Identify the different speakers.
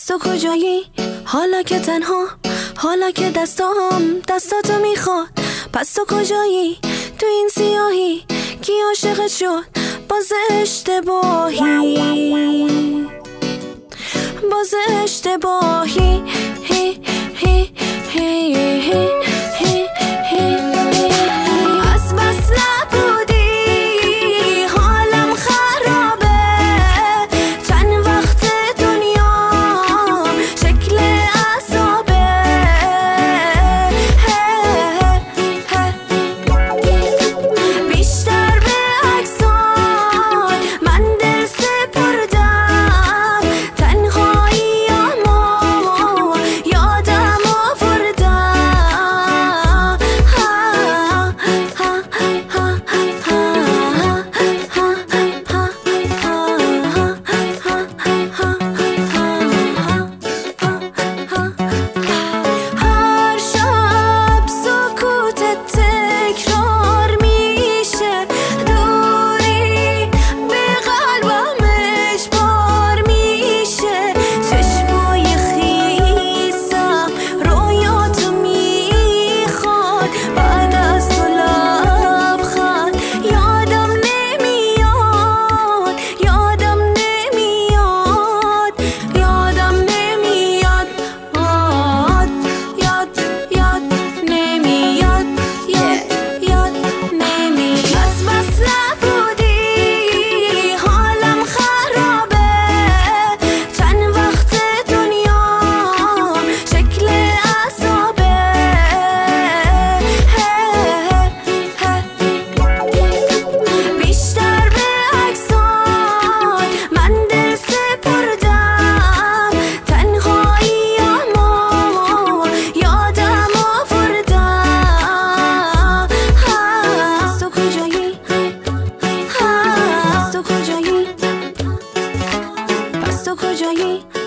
Speaker 1: تو کجایی؟ حالا که تنها، حالا که دستاتو میخواد. پس تو کجایی؟ تو این سیاهی کی عاشقت شد؟ باز اشتباهی، باز اشتباهی. هی هی هی هی هی هی. از بس نبودی حالم خرابه، چند وقت دنیا شکل عذابه. بیشتر به عکسات من دل سپردم، تنهاییامو یادم آوردم. هر شب سکوتت تکرار میشه، دوری به قلبم اجبار میشه. چشمای خیسم رویاتو میخواد، بعد از تو لبخند یادم نمیاد، یادم نمیاد، یادم نمیاد، یاد نمیاد، یاد نمیاد. از بس نبودی حالم خرابه، چند وقت دنیا شکل عذابه. بیشتر به عکسات من دل سپردم، تنهاییامو یادم آوردم. از تو کجایی؟ از تو کجایی؟ پس تو کجایی؟